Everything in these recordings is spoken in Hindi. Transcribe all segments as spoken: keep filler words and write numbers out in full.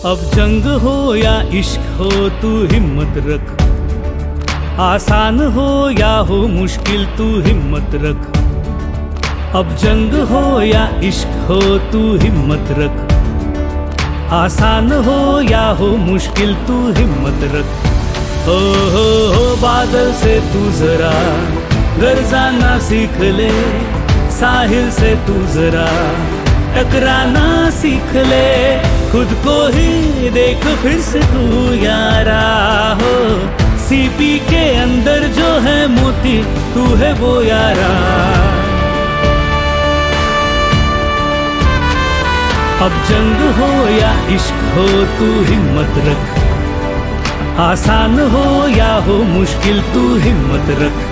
अब जंग हो या इश्क हो तू हिम्मत रख, आसान हो या हो मुश्किल तू हिम्मत रख। अब जंग हो या इश्क हो तू हिम्मत रख, आसान हो या हो मुश्किल तू हिम्मत रख। हो हो हो बादल से तू जरा गरजाना सीख ले, साहिल से तू जरा टकराना सीख ले। खुद को ही देख फिर से तू यारा हो, सीपी के अंदर जो है मोती तू है वो यारा। अब जंग हो या इश्क हो तू हिम्मत रख, आसान हो या हो मुश्किल तू हिम्मत रख।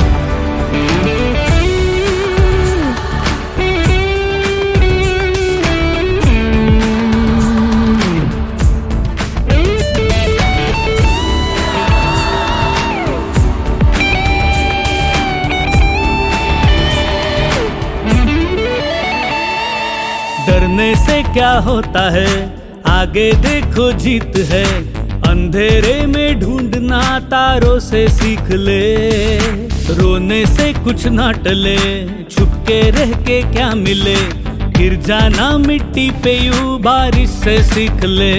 डरने से क्या होता है, आगे देखो जीत है। अंधेरे में ढूंढना तारों से सीख ले, रोने से कुछ ना टले। छुप के रह के क्या मिले, गिर जाना मिट्टी पे यूं बारिश से सीख ले।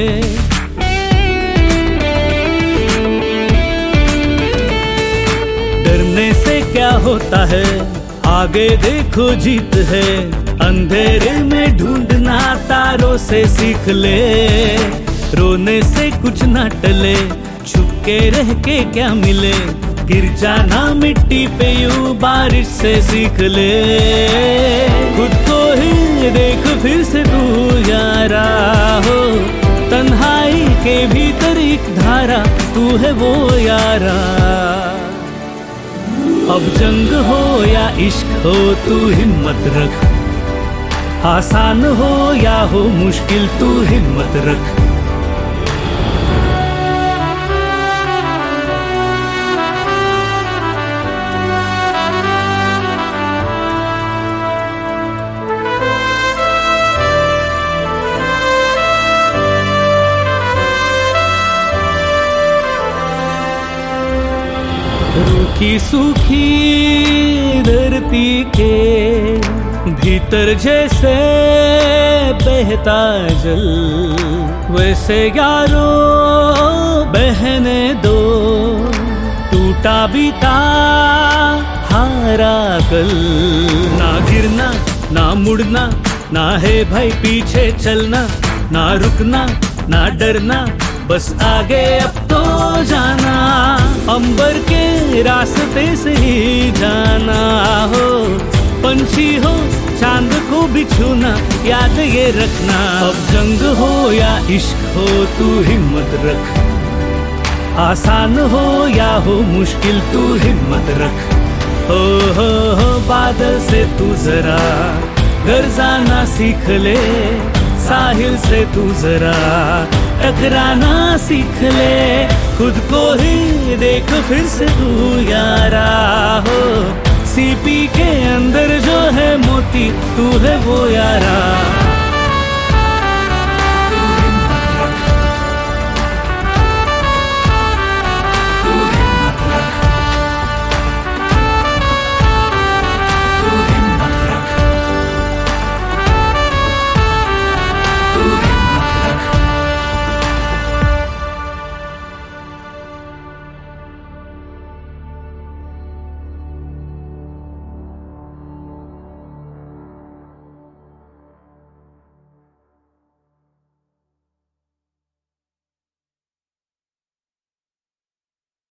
डरने से क्या होता है, आगे देखो जीत है। अंधेरे में ढूंढना तारों से सीख ले, रोने से कुछ ना टले। छुप के रह के क्या मिले, गिर जाना मिट्टी पे यूं बारिश से सीख ले। खुद को ही देख फिर से तू यारा हो, तन्हाई के भीतर एक धारा तू है वो यारा। अब जंग हो या इश्क हो तू हिम्मत रख, आसान हो या हो मुश्किल तू हिम्मत रख। रूखी सूखी धरती के भीतर जैसे बहता जल, वैसे यारो बहने दो। टूटा बीता हारा कल, ना गिरना ना मुड़ना, ना है भाई पीछे चलना। ना रुकना ना डरना, बस आगे अब तो जाना। अंबर के रास्ते से ही जाना हो, पंछी हो चांद को भी छूना याद ये रखना। अब जंग हो या इश्क हो तू हिम्मत रख, आसान हो या हो मुश्किल तू हिम्मत रख। हो हो हो बादल से तू जरा गरजाना सीख ले, साहिल से तू जरा टकराना सीख ले। खुद को ही देख फिर से तू यारा हो, सीपी के अंदर जो है मोती तू है वो यारा।